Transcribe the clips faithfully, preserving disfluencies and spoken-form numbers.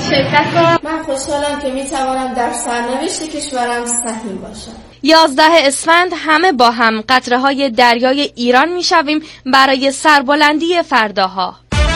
شرکت کنم. من خوشحالم که میتوانم در سرنوشت کشورم سهیم باشم. یازده اسفند همه با هم قطره‌های دریای ایران میشویم برای سربلندی فرداها.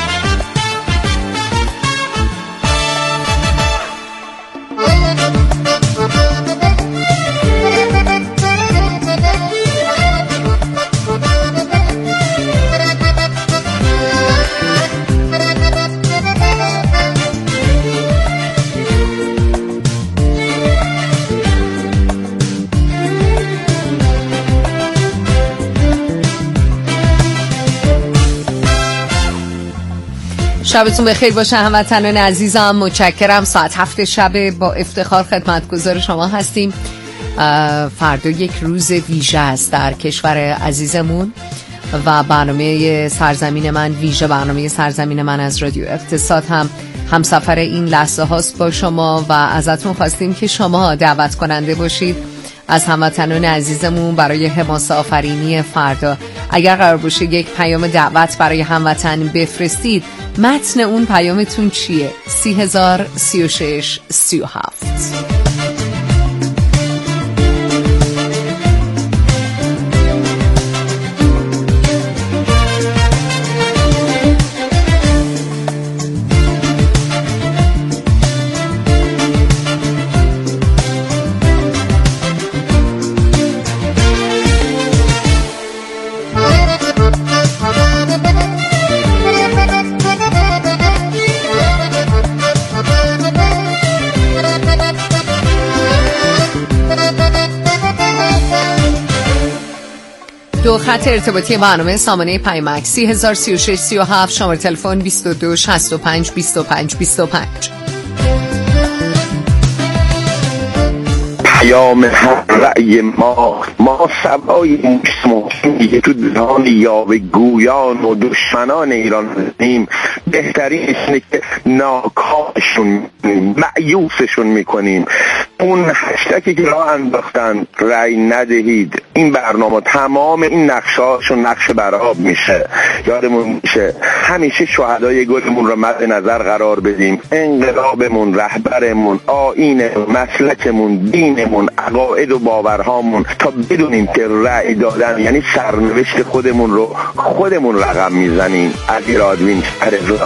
شبتون بخیر باشه هموطنان عزیزم. متشکرم. ساعت هفت شب با افتخار خدمتگزار شما هستیم. فردا یک روز ویژه است در کشور عزیزمون و برنامه سرزمین من، ویژه برنامه سرزمین من از رادیو اقتصاد هم همسفر این لحظه هاست با شما و ازتون خواستیم که شما دعوت کننده باشید از هموطنان عزیزمون برای حماسه آفرینی فردا. اگر قرار باشه یک پیام دعوت برای هموطن بفرستید، متن اون پیامتون چیه؟ سی هزار سی و شش سی و هفت. دو خط ارتباطی برنامه سامانه پیامک سی هزار سی و شش سی و هفت، شماره تلفن بیست و دو شصت و پنج بیست و پنج بیست و پنج. پیام هر رأی ما ما سوای موسیقی تو دهان یاوه گویان و دشمنان ایران هستیم. بهترین اینه که ناکامشون مأیوسشون میکنیم. اون هشتکی که راه انداختن رأی ندهید، این برنامه تمام این نقشهاشون نقش برآب میشه. یادمون میشه همیشه شهدای گلمون رو مد نظر قرار بدیم. انقلابمون، رهبرمون، آیینمون، مسلکمون، دینمون، عقاید و باورهامون، تا بدونیم که رأی دادن یعنی سرنوشت خودمون رو خودمون رقم میزنیم. از ایرادوین رضا.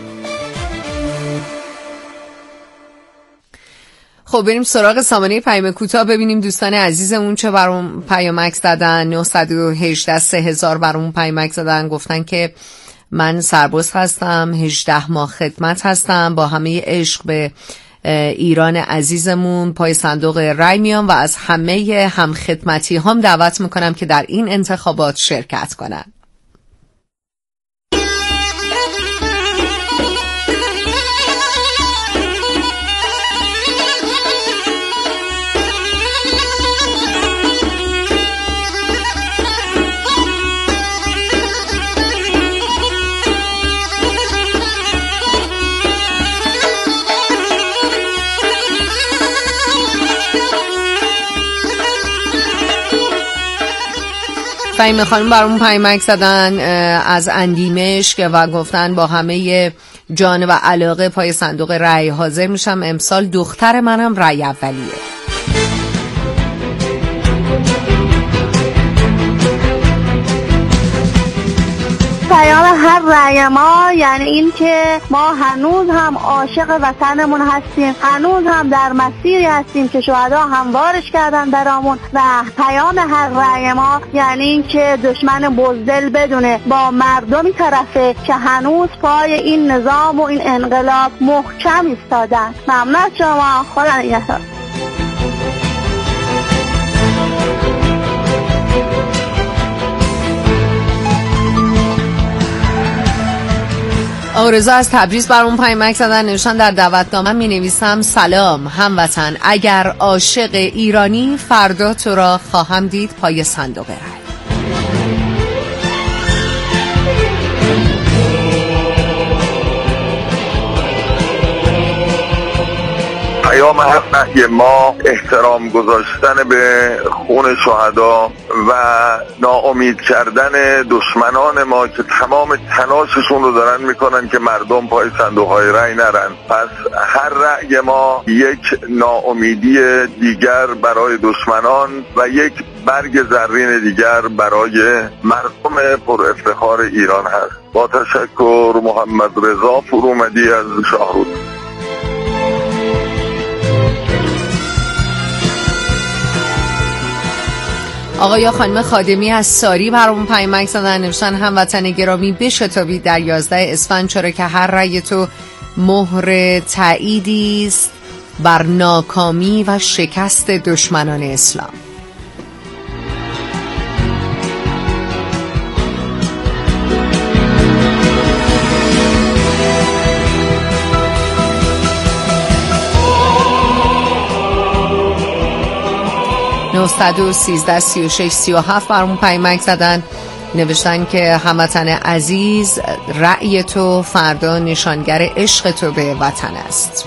خب بریم سراغ سامانه پیام کوتاه ببینیم دوستان عزیزمون چه برام پیامک زدن. نه یک هشت سه هزار برام پیامک زدن، گفتن که من سرباز هستم، هجده ماه خدمت هستم، با همه عشق به ایران عزیزمون پای صندوق رای میام و از همه هم خدمتی هم دعوت میکنم که در این انتخابات شرکت کنن. فهیمه خانم برامون پیامک زدن از اندیمشک و گفتن با همه جان و علاقه پای صندوق رأی حاضر میشم. امسال دختر منم رأی اولیه. پیام هر رأی ما یعنی این که ما هنوز هم عاشق وطنمون هستیم، هنوز هم در مسیری هستیم که شهدا هموارش کردن برامون. و پیام هر رأی ما یعنی این که دشمن بزدل بدونه با مردمی طرفه که هنوز پای این نظام و این انقلاب محکم ایستادن. ممنون از شما. خدا نگهدار. آرزو از تبریز برام پیامک زدن، نوشتن در دعوتنامه می نویسم سلام هموطن، اگر عاشق ایرانی فردا تو را خواهم دید پای صندوق رای. پیام هر نهی ما احترام گذاشتن به خون شهدا و ناامید کردن دشمنان ما که تمام تلاششون رو دارن میکنن که مردم پای صندوق‌های رأی نرن. پس هر رأی ما یک ناامیدی دیگر برای دشمنان و یک برگ زرین دیگر برای مردم پر افتخار ایران هست. با تشکر، محمد رضا فرومدی از شاهرود. آقا یا خانم خادمی از ساری برامون پیامک زدن، نوشتن هموطن گرامی بشتابید در یازده اسفند، چرا که هر رأی تو مهر تأییدی است بر ناکامی و شکست دشمنان اسلام. نه یک سه سی و شش سی و هفت برامون پیامک زدن، نوشتن که هموطن عزیز رأی تو فردا نشانگر عشق تو به وطن است.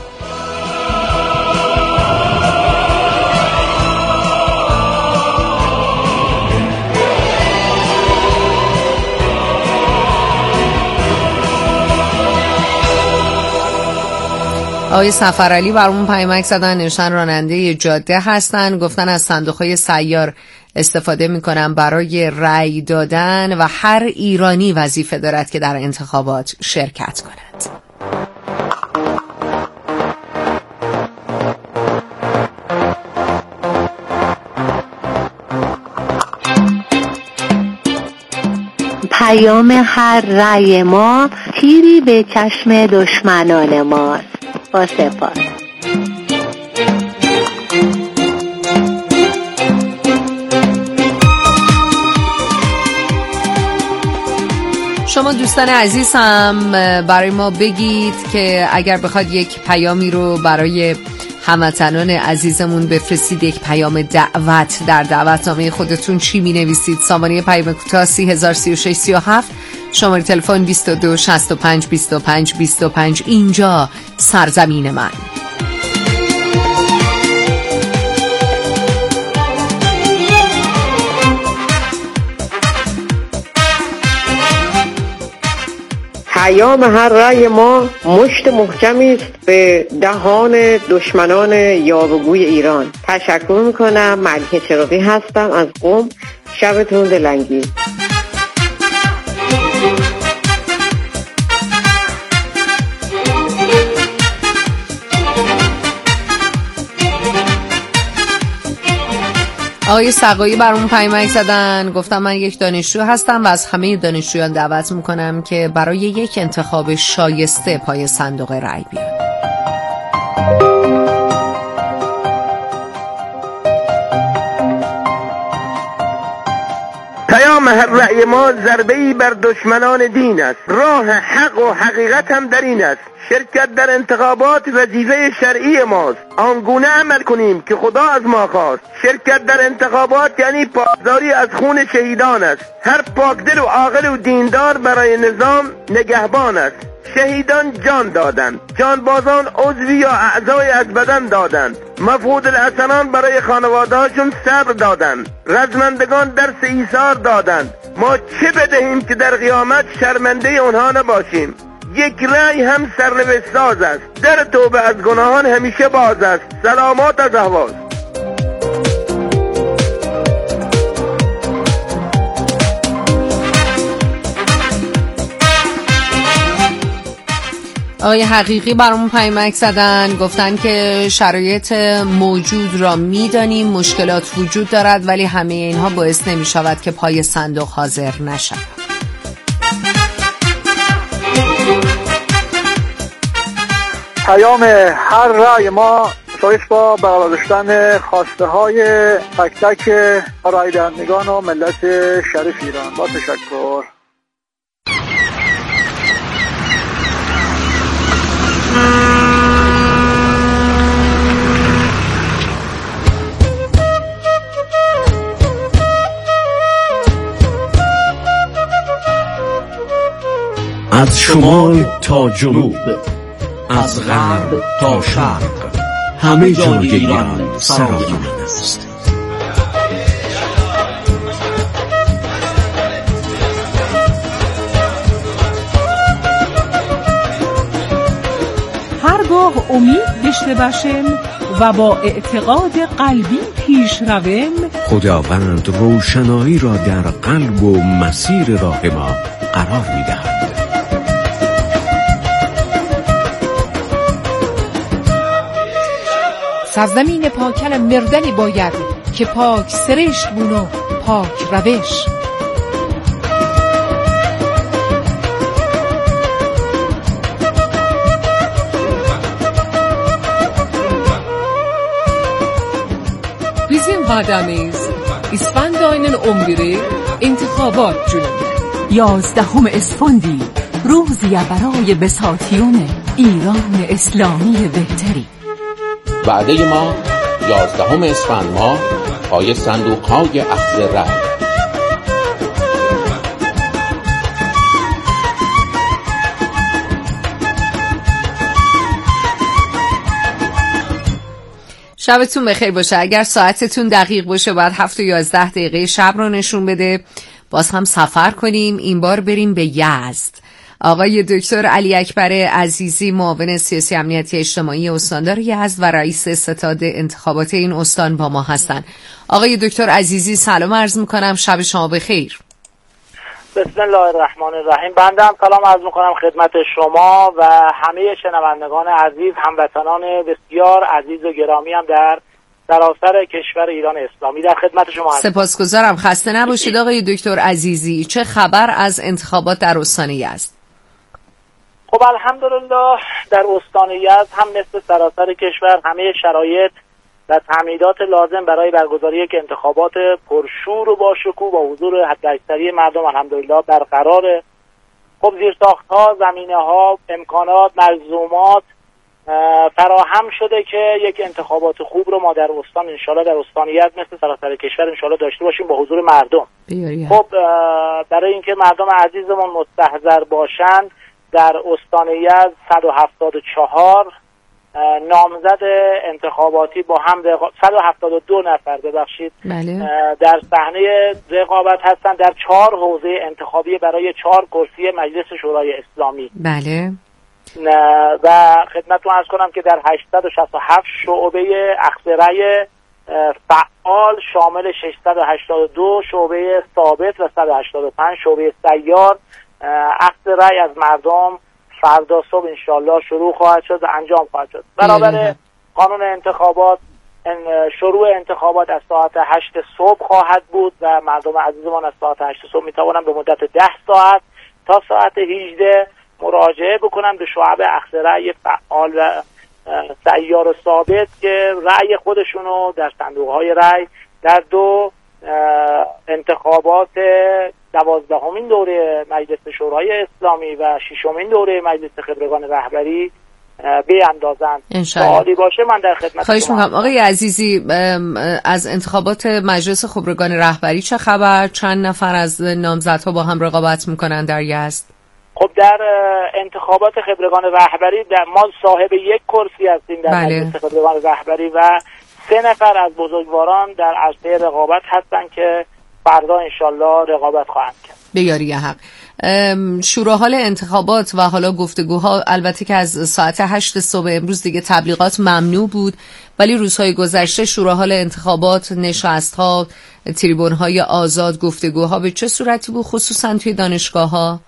آقای سفرعلی برامون پیامک زدن، نوشتن راننده جاده هستن، گفتن از صندوق‌های سیار استفاده میکنن برای رأی دادن و هر ایرانی وظیفه دارد که در انتخابات شرکت کند. پیام هر رأی ما تیری به چشم دشمنان ماست. با سپاس. شما دوستان عزیز هم برای ما بگید که اگر بخواد یک پیامی رو برای هموطنان عزیزمون بفرستید، یک پیام دعوت، در دعوتنامه خودتون چی می نویسید؟ سامانه پیام کوتاه سی هزار سی و شش سی و هفت، شماره تلفن بیست و دو شصت و پنج بیست و پنج بیست و پنج. اینجا سرزمین من. پیام هر رأی ما مشت محکمی است به دهان دشمنان یاوه‌گوی ایران. تشکر میکنم. ملیحه چراغی هستم از قم. شبتون دلانگیز. آقای سقایی برامون پیامک زدن، گفتم من یک دانشجو هستم و از همه دانشجویان دعوت میکنم که برای یک انتخاب شایسته پای صندوق رأی بیان. پیام هر رأی ما ضربه‌ای بر دشمنان دین است. راه حق و حقیقت هم در این است. شرکت در انتخابات وظیفه شرعی ماست. آنگونه عمل کنیم که خدا از ما خواست. شرکت در انتخابات یعنی پاسداری از خون شهیدان است. هر پاکدل و عاقل و دیندار برای نظام نگهبان است. شهیدان جان دادند، جانبازان عضوی یا اعضای از بدن دادند، مفقود الحسنان برای خانواده‌هاشون صبر دادند، رزمندگان درس ایثار دادند. ما چه بدهیم که در قیامت شرمنده اونها نباشیم؟ یک رأی هم سرنوشت ساز است. در توبه از گناهان همیشه باز است. سلامات از اهواز. آقای حقیقی برامون پیامک زدن، گفتن که شرایط موجود را میدانیم، مشکلات وجود دارد ولی همه اینها باعث نمی شود که پای صندوق حاضر نشود. پیام هر رأی ما سایش با برقرار داشتن خواسته های تک تک رای دهندگان و ملت شریف ایران. با تشکر. از شمال تا جنوب، از غرب تا شرق، همه جای ایران سرای من است. راه امید داشته باشیم و با اعتقاد قلبی پیش رویم، خداوند روشنایی را در قلب و مسیر راه ما قرار می‌دهد. سرزمین پاکن مردنی باید که پاک سرشت بون و پاک روش. Bizim vademiz İsfand ayının on biri انتخابات جنوب. یازدهم اسفندی، روزی برای بساطیون ایران اسلامی بهتری. وعده ما یازدهم اسفند ماه پای صندوق‌های اخذ رأی. شبتون بخیر باشه. اگر ساعتتون دقیق باشه باید هفت و یازده دقیقه شب رو نشون بده. باز هم سفر کنیم، این بار بریم به یزد. آقای دکتر علی اکبر عزیزی، معاون سیاسی امنیتی اجتماعی استاندار یزد و رئیس ستاد انتخابات این استان با ما هستن. آقای دکتر عزیزی سلام عرض میکنم، شب شما بخیر. بسم الله الرحمن الرحیم. بنده هم سلام عرض میکنم خدمت شما و همه شنوندگان عزیز، هموطنان بسیار عزیز و گرامی هم در سراسر کشور ایران اسلامی در خدمت شما هستم. سپاسگزارم. خسته نباشید آقای دکتر عزیزی. چه خبر از انتخابات در استان یزد؟ خب الحمدلله در استان یزد هم مثل سراسر کشور همه شرایط و تمهیدات لازم برای برگزاری یک انتخابات پرشور و با شکوه با حضور حداکثری مردم الحمدلله برقراره. خب زیرساخت‌ها، زمینه‌ها، امکانات، ملزومات فراهم شده که یک انتخابات خوب رو ما در استان انشالله در استان یزد مثل سراسر کشور انشالله داشته باشیم با حضور مردم. بیاریم. خب برای اینکه مردم عزیزمون مستحضر باشند، در استان یزد صد و هفتاد و چهار نامزد انتخاباتی با هم رقابت، صد و هفتاد و دو نفر ببخشید بله. در صحنه رقابت هستند در چهار حوزه انتخابی برای چهار کرسی مجلس شورای اسلامی. بله. و خدمتتون عرض کنم که در هشتصد و شصت و هفت شعبه اخذ رأی فعال شامل ششصد و هشتاد و دو شعبه ثابت و صد و هشتاد و پنج شعبه سیار اخذ رأی از مردم فردا صبح انشالله شروع خواهد شد و انجام خواهد شد. برابر قانون انتخابات شروع انتخابات از ساعت هشت صبح خواهد بود و مردم عزیزمان از ساعت هشت صبح میتوانند به مدت ده ساعت تا ساعت هجده مراجعه بکنن به شعب اخذ رأی فعال و سیار و ثابت که رأی خودشونو در صندوق‌های رأی در دو انتخابات دوازدهمین دوره مجلس شورای اسلامی و ششمین دوره مجلس خبرگان رهبری بیاندازند. سوالی باشه من در خدمت خواهش میکنم. آقای عزیزی، از انتخابات مجلس خبرگان رهبری چه خبر؟ چند نفر از نامزدها با هم رقابت میکنن در یزد؟ خب در انتخابات خبرگان رهبری در ما صاحب یک کرسی هستیم در بله. مجلس خبرگان رهبری و سه نفر از بزرگواران در عرصه رقابت هستن که فردا انشالله رقابت خواهند کرد. به یاری حق. شورای انتخابات و حالا گفتگوها البته که از ساعت هشت صبح امروز دیگه تبلیغات ممنوع بود، ولی روزهای گذشته شورای انتخابات نشست‌ها، تریبون‌های آزاد، گفتگوها به چه صورتی بود خصوصا توی دانشگاه‌ها؟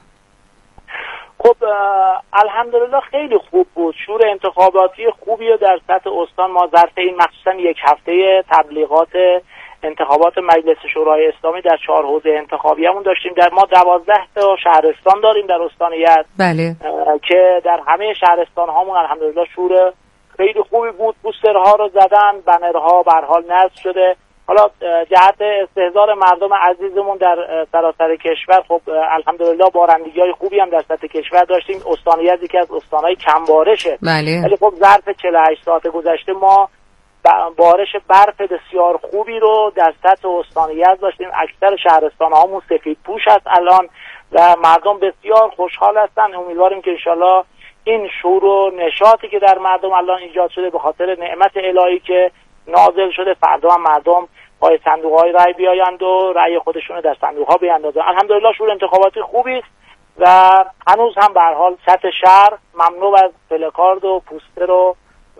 خب الحمدلله خیلی خوب بود. شور انتخاباتی خوبی رو در سطح استان ما ظرف این مخصوصا یک هفته تبلیغات انتخابات مجلس شورای اسلامی در چهار حوزه انتخابیمون داشتیم. در ما دوازده تا شهرستان داریم در استان یزد. بله. که در همه شهرستان هامون الحمدلله شور خیلی خوبی بود. پوسترها رو زدن، بنرها به هر حال نصب شده. حالا جهت استحضار مردم عزیزمون در سراسر کشور خب الحمدلله بارندگی‌های خوبی هم در سطح کشور داشتیم. استان یزد یکی از استان‌های کمبارشه. بله. ولی خب ظرف چهل و هشت ساعت گذشته ما بارش برف بسیار خوبی رو در سطح استان یزد داشتیم. اکثر شهرستان‌هامون سفید پوش است الان و مردم بسیار خوشحال هستن. امیدواریم که انشالله این شور و نشاطی که در مردم الان ایجاد شده به خاطر نعمت الهی که نازل شده فردا هم مردم پای صندوق‌های رأی بیایند و رأی خودشون رو در صندوق‌ها بیاندازن. الحمدلله شور انتخاباتی خوبی است و هنوز هم به هر حال سطح شهر ممنوع از پلکارد و پوستر و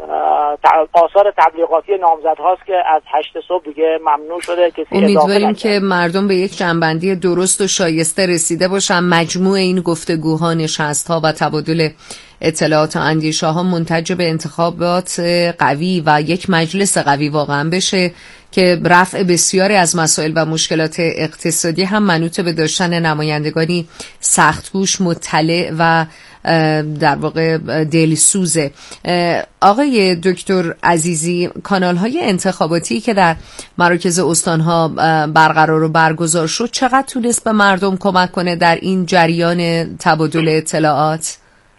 آثار تبلیغاتی نامزد هاست که از هشت صبح دیگه ممنوع شده. کسی امیدواریم که مردم به یک جنبندی درست و شایسته رسیده باشن. مجموع این گفتگوها، نشست‌ها و تبادل اطلاعات و اندیشه ها منتج به انتخابات قوی و یک مجلس قوی واقعا بشه که رفع بسیاری از مسائل و مشکلات اقتصادی هم منوط به داشتن نمایندگانی سختگوش، مطلع و در واقع دلسوزه. آقای دکتر عزیزی، کانال های انتخاباتی که در مراکز استانها برقرار و برگزار شد چقدر تونست به مردم کمک کنه در این جریان تبادل اطلاعات؟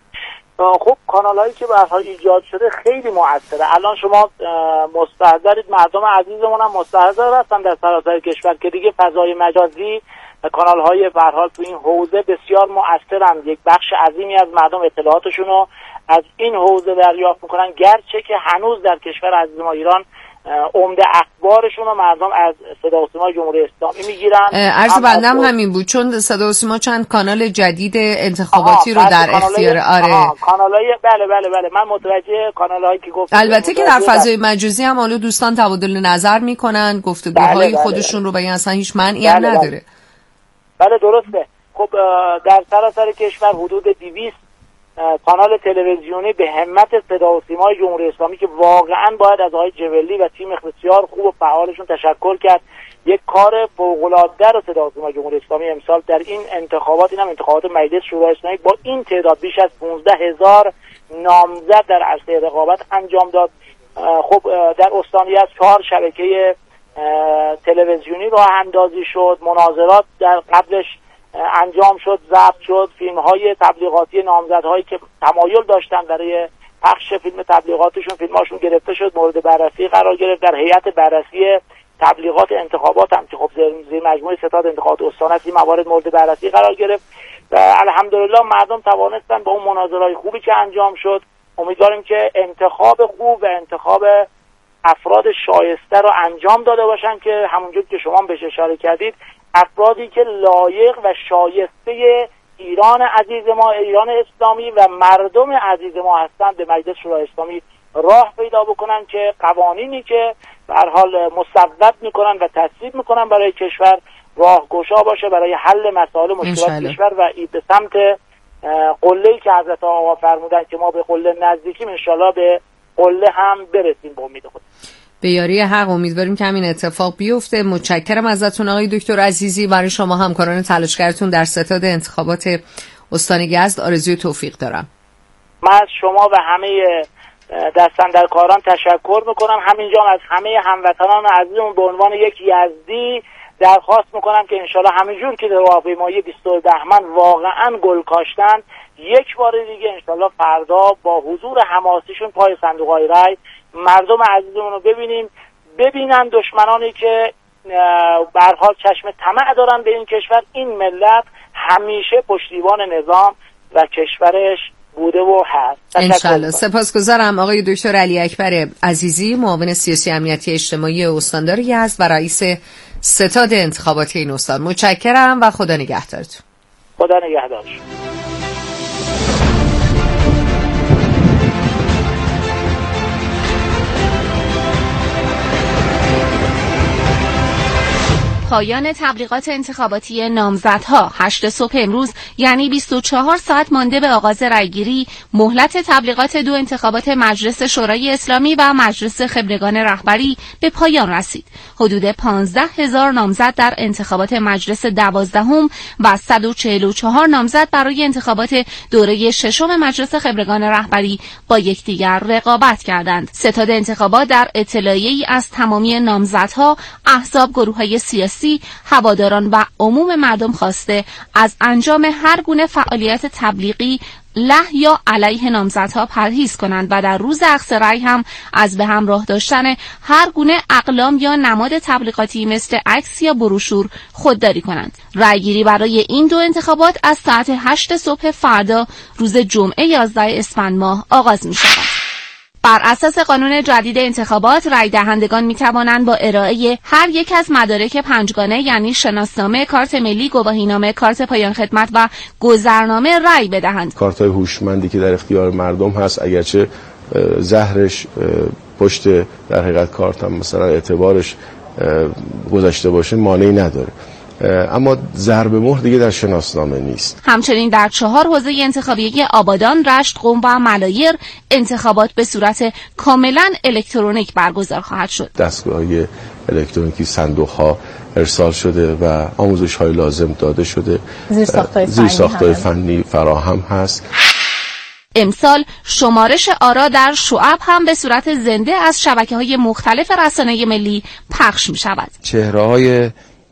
خب کانال هایی که به هر حال ایجاد شده خیلی موثره. الان شما مستحضرید، مردم عزیزمون هم مستحضر هستن در سراسر کشور که دیگه فضای مجازی و کانال های به هر حال تو این حوزه بسیار مؤثرن. یک بخش عظیمی از مردم اطلاعاتشون رو از این حوزه دریافت میکنن، گرچه که هنوز در کشور عزیز ما ایران عمده اخبارشون رو مردم از صدا و سیما جمهوری اسلامی میگیرن. عرض بندم همین بود، چون صدا و سیما چند کانال جدید انتخاباتی رو در اختیار آره کانالای بله بله بله من متوجه کانالایی که گفتم. البته که در فضای مجازی هم حالا دوستان تبادل نظر میکنن، گفتگوهای بله بله خودشون رو به اصلا هیچ معنی بله نداره. بله. بله درسته. خب در سراسر کشور حدود دویست کانال تلویزیونی به همت صدا و سیمای جمهوری اسلامی که واقعا باید از آقای جبلی و تیم بسیار خوب و فعالشون تشکر کرد. یک کار فوق‌العاده رو صدا و سیمای جمهوری اسلامی امسال در این انتخابات، این هم انتخابات مجلس شورای اسلامی، با این تعداد بیش از پانزده هزار نامزد در عرصه رقابت انجام داد. خب در استانیت چهار شبکه تلویزیونی راه اندازی شد، مناظرات در قبلش انجام شد، ضبط شد، فیلم های تبلیغاتی نامزدهایی که تمایل داشتن برای پخش فیلم تبلیغاتشون فیلماشون گرفته شد، مورد بررسی قرار گرفت. در هیئت بررسی تبلیغات انتخابات هم که خب زیر مجموعه ستاد انتخابات استان است این موارد مورد بررسی قرار گرفت و الحمدلله مردم توانستن با اون مناظرهای خوبی که انجام شد. امیدواریم که انتخاب خوب و انتخاب افراد شایسته رو انجام داده باشن که همونجور که شما بهش اشاره کردید، افرادی که لایق و شایسته ایران عزیز ما، ایران اسلامی و مردم عزیز ما هستند، به مجلس شورای اسلامی راه پیدا بکنن که قوانینی که به هر حال مصوب میکنن و تصویب میکنن برای کشور راهگشا باشه برای حل مسائل مشکلات کشور و به سمت قله‌ای که حضرت آقا فرمودن که ما به قله نزدیکیم، انشالله به قله هم برسیم به امید خود. به یاری حق امیدواریم که همین اتفاق بیفته. متشکرم ازتون آقای دکتر عزیزی. برای شما همکاران تلاشگرتون در ستاد انتخابات استان یزد آرزوی توفیق دارم. من از شما و همه دستاندرکاران تشکر میکنم. همینجا از همه هموطنان عزیزمون به عنوان یک یزدی درخواست میکنم که انشالله همینجور که در راهپیمایی بیست و دو بهمن واقعا گل کاشتن، یک بار دیگه انشالله فردا با حضور حماسیشون پای صندوق‌های رای مردم عزیزمون رو ببینیم، ببینن دشمنانی که به هر حال چشم طمع دارن به این کشور، این ملت همیشه پشتیبان نظام و کشورش بوده و هست. انشالله. سپاسگزارم آقای دکتر علی اکبر عزیزی، معاون سیاسی امنیتی اجتماعی استاندار یزد و رئیس ستاد انتخاباتی این استان. متشکرم و خدا نگهدارتون. خدا نگهدار. پایان تبلیغات انتخاباتی نامزدها هشت صبح امروز، یعنی بیست و چهار ساعت مانده به آغاز رأیگیری، مهلت تبلیغات دو انتخابات مجلس شورای اسلامی و مجلس خبرگان رهبری به پایان رسید. حدود پانزده هزار نامزد در انتخابات مجلس دوازدهم و صد و چهل و چهار نامزد برای انتخابات دوره ششم مجلس خبرگان رهبری با یکدیگر رقابت کردند. ستاد انتخابات در اطلاعیه‌ای از تمامی نامزدها، احزاب، گروه‌های سیاسی، هواداران و عموم مردم خواسته از انجام هر گونه فعالیت تبلیغی له یا علیه نامزدها پرهیز کنند و در روز اخذ رأی هم از به همراه داشتن هر گونه اقلام یا نماد تبلیغاتی مثل عکس یا بروشور خودداری کنند. رأیگیری برای این دو انتخابات از ساعت هشت صبح فردا روز جمعه یازده اسفند ماه آغاز می شود. بر اساس قانون جدید انتخابات رای دهندگان می توانند با ارائه هر یک از مدارک پنجگانه یعنی شناسنامه، کارت ملی، گواهینامه، کارت پایان خدمت و گذرنامه رای بدهند. کارت‌های هوشمندی که در اختیار مردم هست اگرچه زهرش پشت در حقیقت کارت هم مثلا اعتبارش گذشته باشه مانعی نداره، اما ضرب مهر دیگه در شناسنامه نیست. همچنین در چهار حوزه انتخابی آبادان، رشت، قم و ملایر انتخابات به صورت کاملا الکترونیک برگزار خواهد شد. دستگاه‌های الکترونیکی صندوق‌ها ارسال شده و آموزش‌های لازم داده شده. زیرساخت‌های فنی فراهم هست. امسال شمارش آرا در شعب هم به صورت زنده از شبکه‌های مختلف رسانه ملی پخش می‌شود. چهره‌های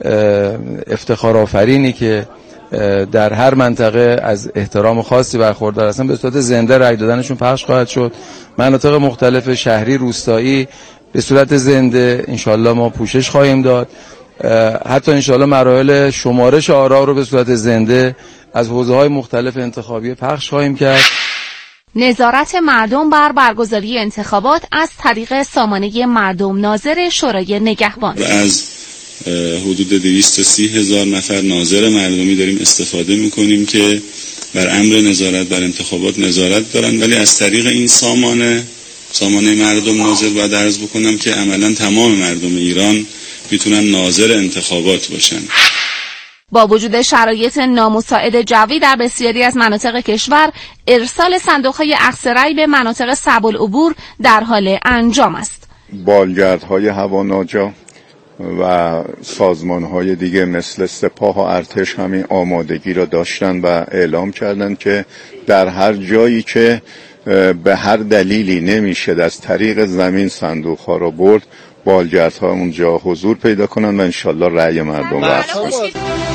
افتخارآفرینی که در هر منطقه از احترام خاصی برخوردار هستن به صورت زنده رای دادنشون پخش خواهد شد. مناطق مختلف شهری، روستایی به صورت زنده انشالله ما پوشش خواهیم داد. حتی انشالله مراحل شمارش آرا رو به صورت زنده از حوزه‌های مختلف انتخابی پخش خواهیم کرد. نظارت مردم بر برگزاری انتخابات از طریق سامانه مردم ناظر شورای نگهبان. از حدود دویست تا سی هزار نفر ناظر مردمی داریم استفاده میکنیم که بر امر نظارت بر انتخابات نظارت دارن، ولی از طریق این سامانه سامانه مردم ناظر باید عرض بکنم که عملا تمام مردم ایران میتونن ناظر انتخابات باشن. با وجود شرایط نامساعد جوی در بسیاری از مناطق کشور، ارسال صندوق‌های اخذ رای به مناطق صعب العبور در حال انجام است. بالگردهای هواناجا و سازمان‌های دیگه مثل سپاه و ارتش همین آمادگی را داشتن و اعلام کردند که در هر جایی که به هر دلیلی نمیشه از طریق زمین صندوق‌ها را برد، بالگردها اونجا حضور پیدا کنن و انشالله رأی مردم وصل بشه.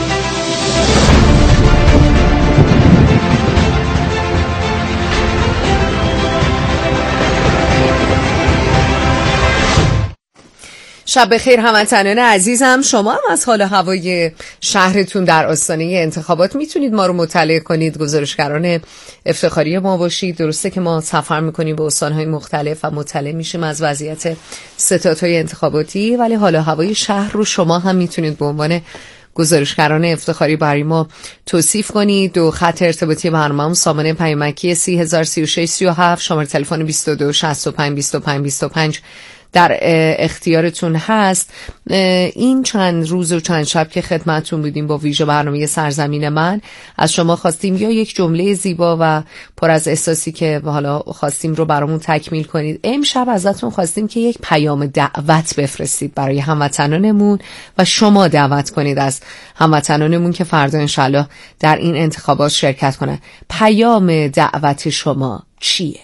شب بخیر هموطنان عزیزم، شما هم از حال هوای شهرتون در آستانه انتخابات میتونید ما رو مطلع کنید، گزارشگران افتخاری ما باشید. درسته که ما سفر میکنیم به استانهای مختلف و مطلع میشیم از وضعیت ستادهای انتخاباتی، ولی حال هوای شهر رو شما هم میتونید به عنوان گزارشگران افتخاری برای ما توصیف کنید. دو خط ارتباطی برنامه سامانه پیامکی سی هزار سی و شش سی و هفت، شماره تلفن بیست و دو شصت و پنج بیست و پنج بیست و پنج در اختیارتون هست. این چند روز و چند شب که خدمتتون بودیم با ویژه برنامه سرزمین من، از شما خواستیم یا یک جمله زیبا و پر از احساسی که حالا خواستیم رو برامون تکمیل کنید. امشب ازتون خواستیم که یک پیام دعوت بفرستید برای هموطنانمون و شما دعوت کنید از هموطنانمون که فردا انشالله در این انتخابات شرکت کنن. پیام دعوت شما چیه؟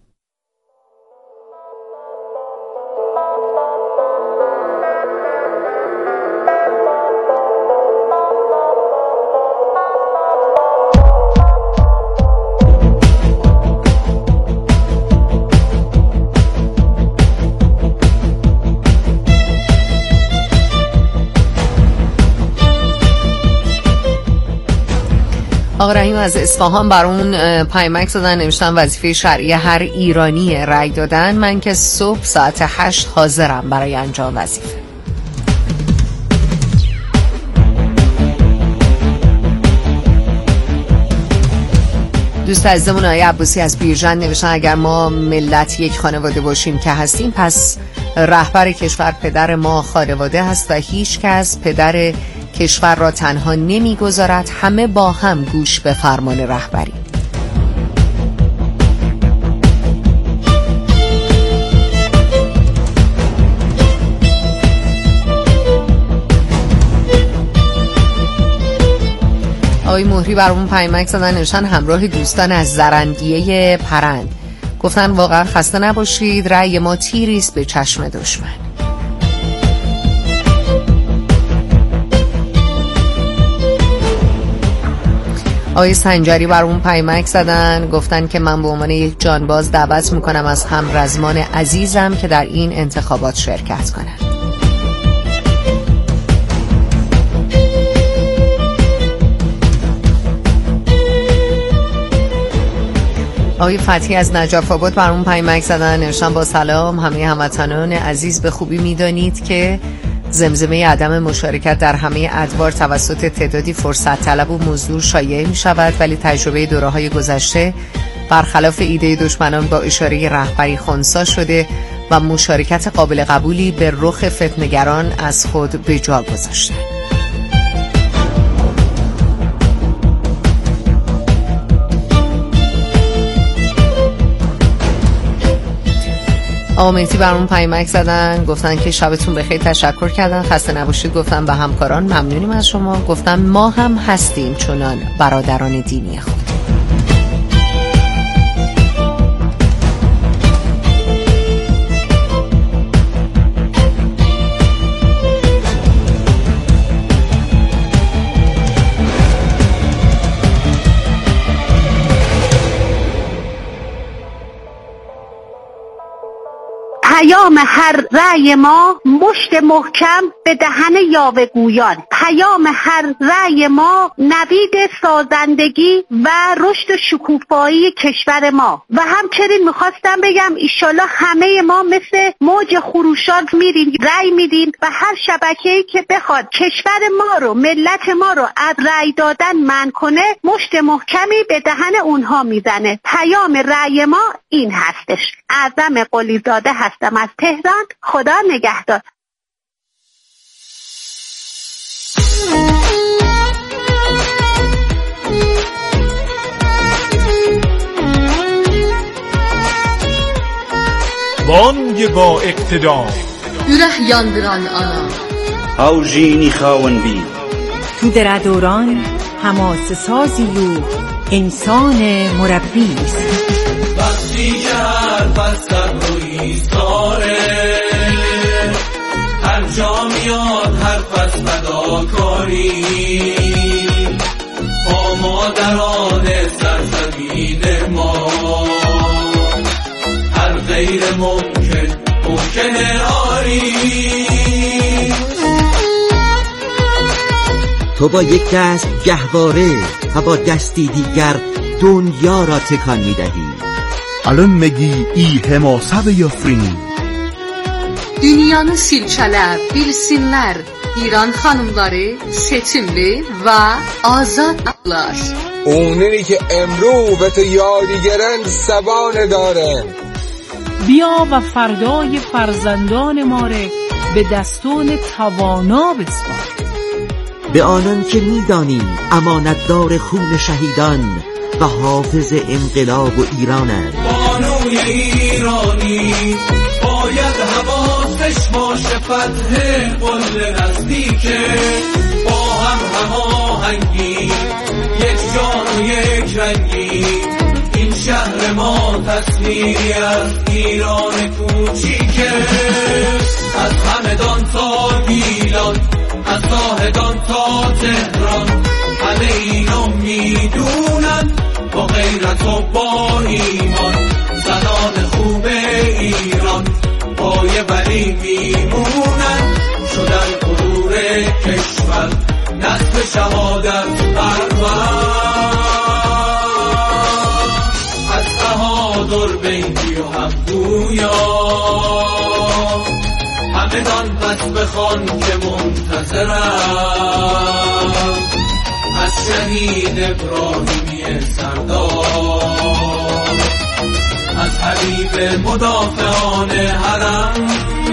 آقا رحیم از اصفهان برامون پیامک زدن، نوشتن وظیفه شرعی هر ایرانی رأی دادن. من که صبح ساعت هشت حاضرم برای انجام وظیفه. دوست عزیزمون آقای عباسی از بیرجند نوشتن اگر ما ملت یک خانواده باشیم که هستیم، پس رهبر کشور پدر ما خانواده هست و هیچ کس پدر کشور را تنها نمیگذارد، همه با هم گوش به فرمان رهبری. آقای مهری برامون پیامک زدن، نوشتن همراه دوستان از زرندیه پرند، گفتن واقعا خسته نباشید، رأی ما تیری است به چشم دشمن. آقای سنجری برامون پیامک زدن، گفتن که من به عنوان یک جانباز دعوت میکنم از همرزمان عزیزم که در این انتخابات شرکت کنند. آقای فتحی از نجف آباد برامون پیامک زدن، نوشتن با سلام همه هموطنان عزیز، به خوبی میدانید که زمزمه عدم مشارکت در همه ادوار توسط تعدادی فرصت طلب و مزدور شایع می شود، ولی تجربه دوره‌های گذشته برخلاف ایده دشمنان با اشاره رهبری خنثی شده و مشارکت قابل قبولی به رخ فتنه‌گران از خود به جا گذاشته. آقا مهدی برامون پیامک زدن، گفتن که شبتون بخیر، تشکر کردن، خسته نباشید، گفتن به همکاران ممنونیم از شما، گفتن ما هم هستیم چنان برادران دینی خود. پیام هر رأی ما مشت محکم به دهن یاوه‌گویان. پیام هر رأی ما نوید سازندگی و رشد شکوفایی کشور ما. و همچنین میخواستم بگم ایشالله همه ما مثل موج خروشات میریم رأی میدیم و هر شبکه‌ای که بخواد کشور ما رو، ملت ما رو از رأی دادن منع کنه، مشت محکمی به دهن اونها میزنه. پیام رأی ما این هستش. اعظم قلیزاده هستم از تهران. خدا نگهدار. بانگ با اقتدار، ürək yandıran ana، آوژینی خاونبی، تو در دوران حماسه سازی و انسان مربی است. وقتی که حرف از صبر و ایثاره، هر جا میاد حرف از فداکاری، با مادران سرزمین ما هر غیر ممکن ممکنه آری. تو با یک دست گهواره و با دستی دیگر دنیا را تکان می‌دهی. الان میگی ای حماسه بیافرین. Dünyanı silkələr, bilsinlər, İran xanımları seçimli və azadlar. اونی که امرو به تو یادیگرند سبان دارن. بیا و فردای فرزندان ما را به دستان توانا بسپار. به آنان که میدانی امانتدار خون شهیدان و حافظ انقلاب و ایرانند. بانوی ایرانی باید حواسش باشه فتح قل نزدیکه، با هم هماهنگی یک جان و یک رنگی. این شهر ما تصویری از ایران کوچیکه، از همدان تا گیلان، از زاهدان تا تهران، همه اینو میدونن با غیرت و با ایمان. زنان خوب ایران پای بری میمونن، شدن غرور کشور، نسل شهادت پرور. از بهادر بیدی و همگویا همه دان پس بخوان که منتظرم، از شهید ابراهیمی سردار، از حبیب مدافعان حرم.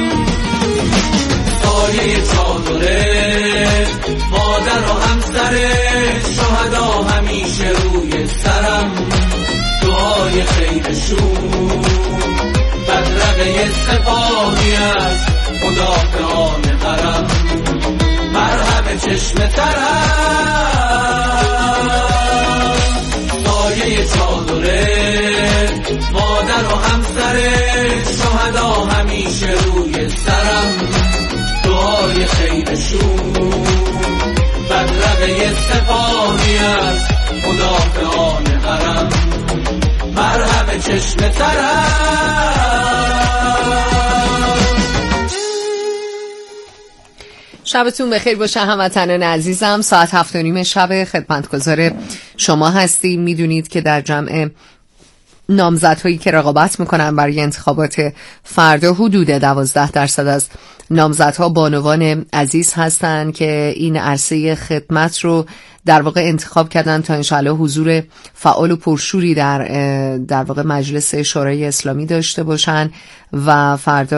سایه چادره مادر و همسر شهدا همیشه روی سرم، دعای خیرشون بدرقه سپاهی از مدافعان حرم. مرهم چشم ترم، سایه چادره مادر و همسر شهدا همیشه روی سرم، دعای خیرشون بدرقه سپاهی از مدافعان حرم. مرهم چشم ترم. شبتون بخیر باشه هموطنان عزیزم. ساعت هفت و نیم شب خدمتگزار شما هستیم. میدونید که در جمع نامزدهایی که رقابت میکنن برای انتخابات فردا حدود دوازده درصد از نامزدها بانوان عزیز هستند که این عرصه خدمت رو در واقع انتخاب کردن تا انشاءالله حضور فعال و پرشوری در در واقع مجلس شورای اسلامی داشته باشن و فردا